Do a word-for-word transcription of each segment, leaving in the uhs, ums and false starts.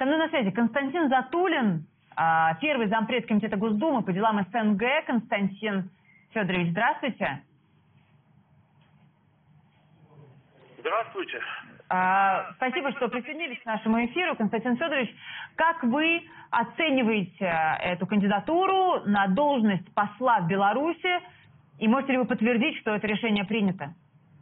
Со мной на связи Константин Затулин, первый зампред комитета Госдумы по делам СНГ. Константин Федорович, здравствуйте. Здравствуйте. Спасибо, что присоединились к нашему эфиру. Константин Федорович, как вы оцениваете эту кандидатуру на должность посла в Беларуси? И можете ли вы подтвердить, что это решение принято?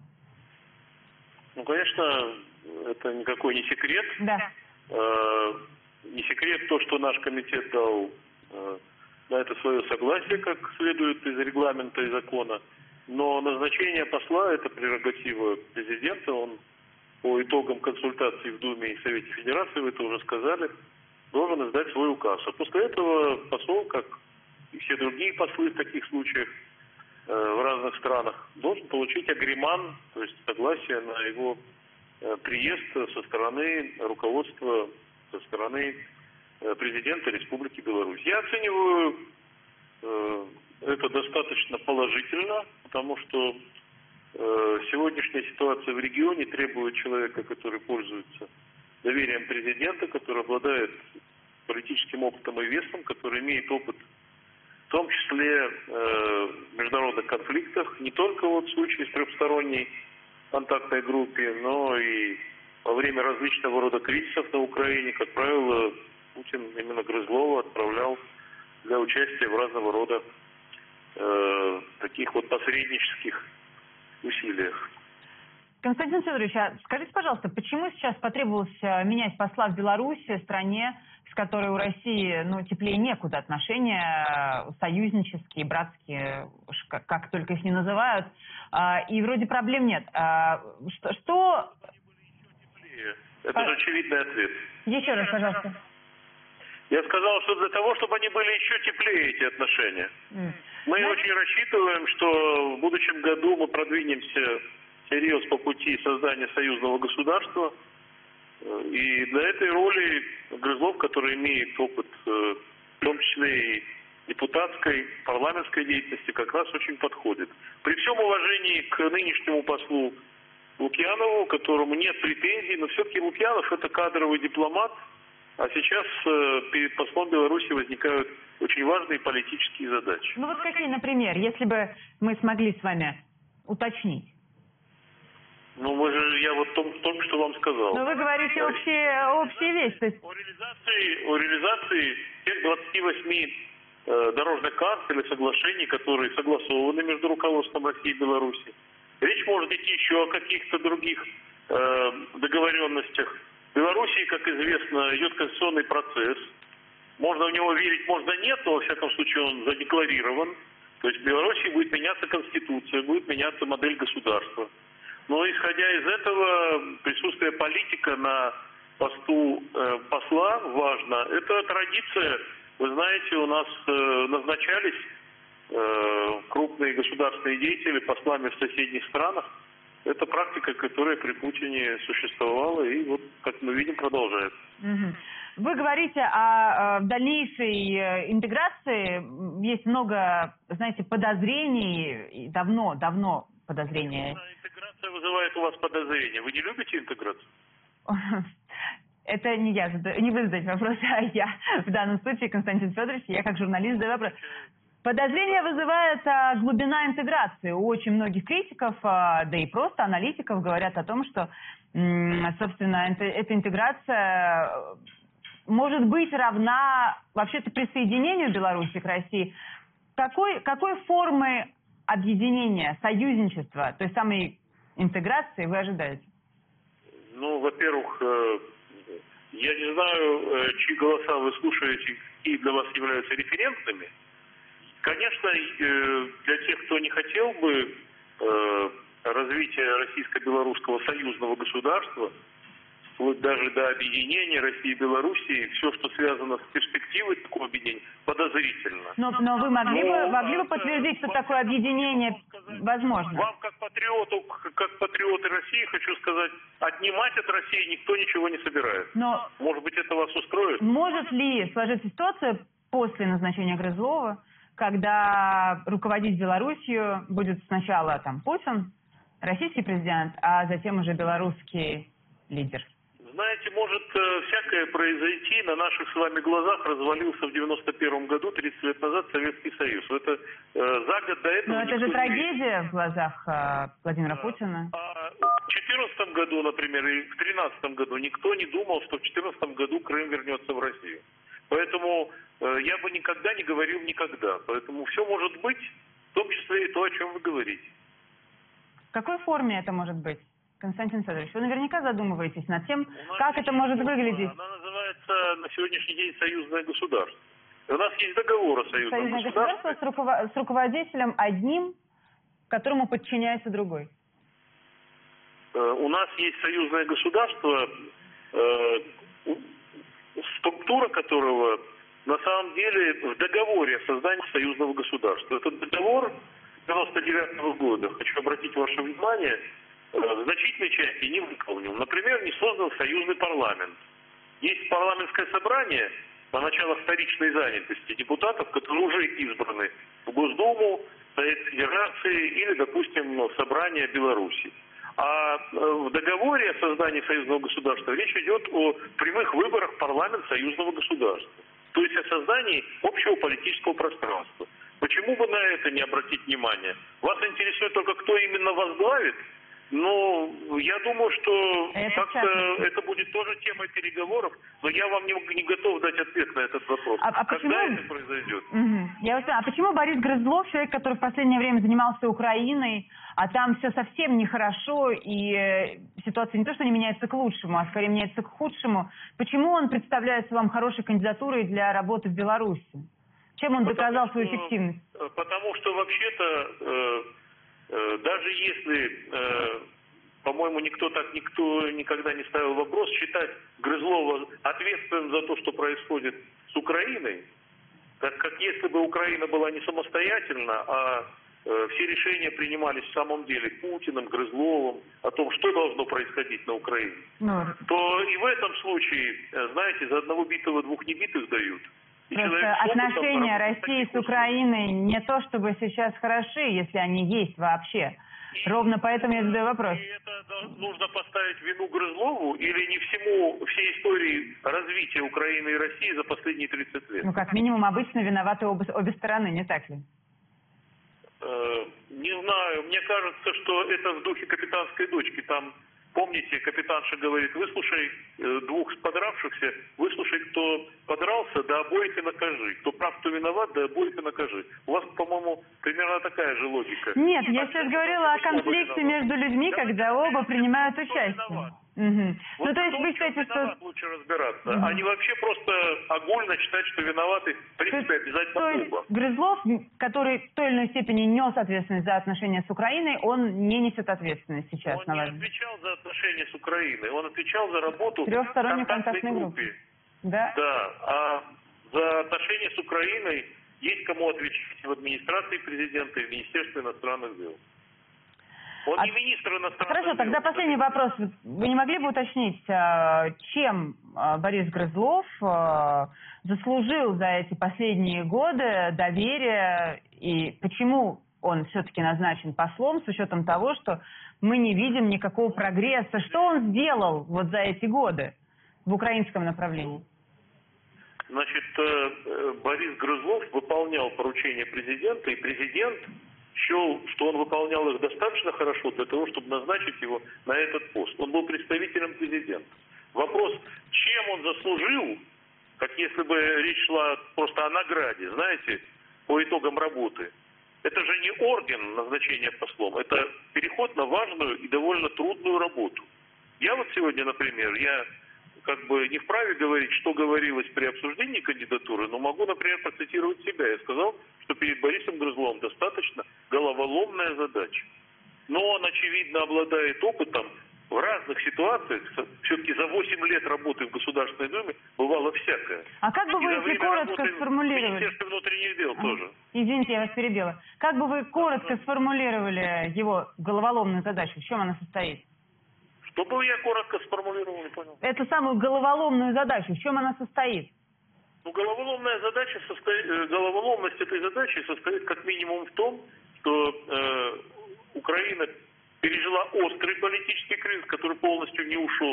Ну, конечно, это никакой не секрет. Да. Э, не секрет то, что наш комитет дал э, на это свое согласие, как следует из регламента и закона. Но назначение посла – это прерогатива президента. Он по итогам консультаций в Думе и Совете Федерации, вы это уже сказали, должен издать свой указ. А после этого посол, как и все другие послы в таких случаях э, в разных странах, должен получить агриман, то есть согласие на его э, приезд со стороны руководства, со стороны э, президента Республики Беларусь. Я оцениваю э, это достаточно положительно, потому что э, сегодняшняя ситуация в регионе требует человека, который пользуется доверием президента, который обладает политическим опытом и весом, который имеет опыт в том числе э, в международных конфликтах, не только вот в случае с трехсторонней контактной группе, но и во время различного рода кризисов на Украине. Как правило, Путин именно Грызлова отправлял для участия в разного рода э, таких вот посреднических усилиях. Константин Федорович, а скажите, пожалуйста, почему сейчас потребовалось менять посла в Беларуси, стране, с которой у России, ну, теплее некуда, отношения союзнические, братские, как, как только их не называют, и вроде проблем нет. Что? что... Это По... же очевидный ответ. Еще раз, пожалуйста. Я сказал, что для того, чтобы они были еще теплее, эти отношения. Mm. Мы Знаете... очень рассчитываем, что в будущем году мы продвинемся серьезно по пути создания союзного государства. И для этой роли Грызлов, который имеет опыт, в том числе и депутатской, парламентской деятельности, как раз очень подходит. При всем уважении к нынешнему послу Лукьянову, которому нет претензий, но все-таки Лукьянов – это кадровый дипломат, а сейчас перед послом Беларуси возникают очень важные политические задачи. Ну вот какие, например, если бы мы смогли с вами уточнить? Ну, мы же, я вот только, только что вам сказал. Но вы говорите общие, общие вещи. То есть... О реализации, о реализации тех двадцати восьми э, дорожных карт или соглашений, которые согласованы между руководством России и Беларуси. Речь может идти еще о каких-то других э, договоренностях. В Белоруссии, как известно, идет конституционный процесс. Можно в него верить, можно нет, но, во всяком случае, он задекларирован. То есть в Беларуси будет меняться конституция, будет меняться модель государства. Но исходя из этого, присутствие политика на посту э, посла важно. Это традиция. Вы знаете, у нас э, назначались э, крупные государственные деятели послами в соседних странах. Это практика, которая при Путине существовала и вот, как мы видим, продолжается. Вы говорите о, о дальнейшей интеграции. Есть много, знаете, подозрений, и давно, давно подозрения. Интеграция вызывает у вас подозрения. Вы не любите интеграцию? Это не я, не вы задаете вопрос, а я. В данном случае, Константин Федорович, я как журналист задаю вопрос. Подозрение вызывает а, глубина интеграции. У очень многих критиков, а, да и просто аналитиков говорят о том, что, м, собственно, это, эта интеграция может быть равна вообще-то присоединению Беларуси к России. Какой, какой формы объединения, союзничества, той самой интеграции вы ожидаете? Ну, во-первых, я не знаю, чьи голоса вы слушаете, какие для вас являются референтными. Конечно, для тех, кто не хотел бы развития российско-белорусского союзного государства, вплоть даже до объединения России и Белоруссии, все, что связано с перспективой такого объединения, подозрительно. Но, но вы могли, но, бы, могли бы подтвердить, что такое объединение возможно? Вам, как патриоту, как патриоты России, хочу сказать, отнимать от России никто ничего не собирается. Но может быть, это вас устроит? Может ли сложиться ситуация после назначения Грызлова, когда руководить Белоруссию будет сначала там Путин, российский президент, а затем уже белорусский лидер? Знаете, может э, всякое произойти. На наших с вами глазах развалился в девяносто первом году, тридцать лет назад, Советский Союз. Это э, за год до этого... Но это же не трагедия в глазах э, Владимира Путина. А в две тысячи четырнадцатом году, например, и в две тысячи тринадцатом году никто не думал, что в две тысячи четырнадцатом году Крым вернется в Россию. Поэтому э, я бы никогда не говорил никогда. Поэтому все может быть, в том числе и то, о чем вы говорите. В какой форме это может быть? Константин Федорович, вы наверняка задумываетесь над тем, как это может выглядеть. Она называется на сегодняшний день «Союзное государство». И у нас есть договор о союзном Союзное государстве. государство с, руковод... с руководителем одним, которому подчиняется другой. У нас есть союзное государство, структура которого на самом деле в договоре о создании союзного государства. Этот договор девяносто девятого года, хочу обратить ваше внимание, в значительной части не выполнил. Например, не создан союзный парламент. Есть парламентское собрание на началах вторичной занятости депутатов, которые уже избраны в Госдуму, Совет Федерации или, допустим, в собрание Беларуси. А в договоре о создании союзного государства речь идет о прямых выборах в парламент союзного государства. То есть о создании общего политического пространства. Почему бы на это не обратить внимание? Вас интересует только, кто именно возглавит? Ну, я думаю, что это, как-то это будет тоже темой переговоров, но я вам не, не готов дать ответ на этот вопрос. А, а Когда почему... это произойдет? Угу. Я вот, а почему Борис Грызлов, человек, который в последнее время занимался Украиной, а там все совсем нехорошо, и э, ситуация не то, что не меняется к лучшему, а скорее меняется к худшему, почему он представляется вам хорошей кандидатурой для работы в Беларуси? Чем он потому доказал что, свою эффективность? Потому что вообще-то... Э, Даже если, э, по-моему, никто так никто никогда не ставил вопрос, считать Грызлова ответственным за то, что происходит с Украиной, так как если бы Украина была не самостоятельна, а э, все решения принимались в самом деле Путиным, Грызловым, о том, что должно происходить на Украине, Ну, то и в этом случае, знаете, за одного битого двух небитых дают. Просто отношения России с Украиной не то чтобы сейчас хороши, если они есть вообще. И, Ровно поэтому я задаю вопрос. И это нужно поставить вину Грызлову или не всему, всей истории развития Украины и России за последние тридцать лет? Ну, как минимум, обычно виноваты обе, обе стороны, не так ли? Э, не знаю. Мне кажется, что это в духе капитанской дочки. Там, помните, капитанша говорит, выслушай э, двух подравшихся, выслушай, кто подрался, да обоих и накажи. Кто прав, кто виноват, да обоих и накажи. У вас, по-моему, примерно такая же логика. Нет, а я сейчас говорила о конфликте между людьми, да, когда оба принимают участие. Угу. Вот ну, то есть вы считаете, что... лучше разбираться, угу. а не вообще просто огульно считать, что виноваты, в принципе, то, обязательно то есть оба. Грызлов, который в той или иной степени нес ответственность за отношения с Украиной, он не несет ответственность сейчас, он на не ваш... отвечал за отношения с Украиной, он отвечал за работу трехсторонней контактной группы. группы. Да? Да, а за отношения с Украиной есть кому отвечать в администрации президента и в Министерстве иностранных дел. Он а... не министр иностранных Хорошо, дел. тогда последний вопрос. Вы не могли бы уточнить, чем Борис Грызлов заслужил за эти последние годы доверие и почему он все-таки назначен послом с учетом того, что мы не видим никакого прогресса? Что он сделал вот за эти годы в украинском направлении? Значит, Борис Грызлов выполнял поручения президента, и президент счел, что он выполнял их достаточно хорошо для того, чтобы назначить его на этот пост. Он был представителем президента. Вопрос, чем он заслужил, как если бы речь шла просто о награде, знаете, по итогам работы. Это же не орден назначения послом, это переход на важную и довольно трудную работу. Я вот сегодня, например, я как бы не вправе говорить, что говорилось при обсуждении кандидатуры, но могу, например, процитировать себя. Я сказал, что перед Борисом Грызловым достаточно головоломная задача. Но он, очевидно, обладает опытом в разных ситуациях. Все-таки за восемь лет работы в Государственной Думе бывало всякое. А как бы вы, если коротко сформулировали... В Министерстве внутренних дел а, тоже. Извините, я вас перебила. Как бы вы коротко сформулировали его головоломную задачу? В чем она состоит? Что бы я коротко сформулировал, не понял. Эту самую головоломную задачу, в чем она состоит? Ну, головоломная задача состоит, головоломность этой задачи состоит как минимум в том, что э, Украина пережила острый политический кризис, который полностью не ушел,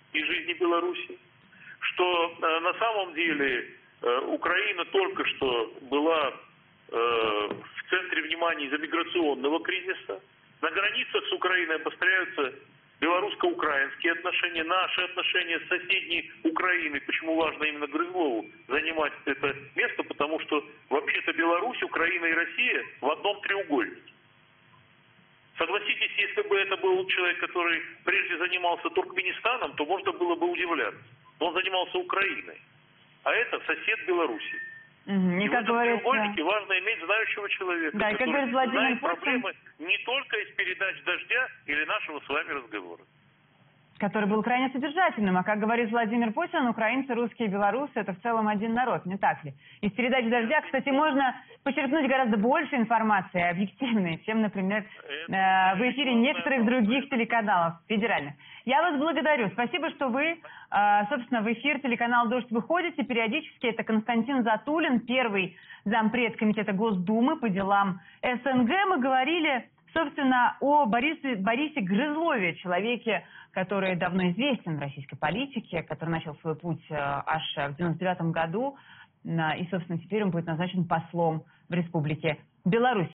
и жизни Беларуси, что э, на самом деле э, Украина только что была э, в центре внимания из-за миграционного кризиса. На границах с Украиной обостряются белорусско-украинские отношения, наши отношения с соседней Украиной. Почему важно именно Грызлову занимать это место? Потому что вообще-то Беларусь, Украина и Россия в одном треугольнике. Согласитесь, если бы это был человек, который прежде занимался Туркменистаном, то можно было бы удивляться. Но он занимался Украиной. А это сосед Беларуси. Угу. И, и как в этом говорится... треугольнике важно иметь знающего человека, да, и, как который говорит знает Путин... проблемы не только из передач «Дождя» или нашего с вами разговора. Который был крайне содержательным. А как говорит Владимир Путин, украинцы, русские и белорусы – это в целом один народ, не так ли? Из передач «Дождя», кстати, можно почерпнуть гораздо больше информации, объективной, чем, например, э, в эфире некоторых других телеканалов федеральных. Я вас благодарю. Спасибо, что вы, э, собственно, в эфир телеканала «Дождь» выходите периодически. Это Константин Затулин, первый зампред комитета Госдумы по делам СНГ. Мы говорили, собственно, о Борисе, Борисе Грызлове, человеке, который давно известен в российской политике, который начал свой путь э, аж в девяносто девятом году, э, и, собственно, теперь он будет назначен послом в Республике Беларусь.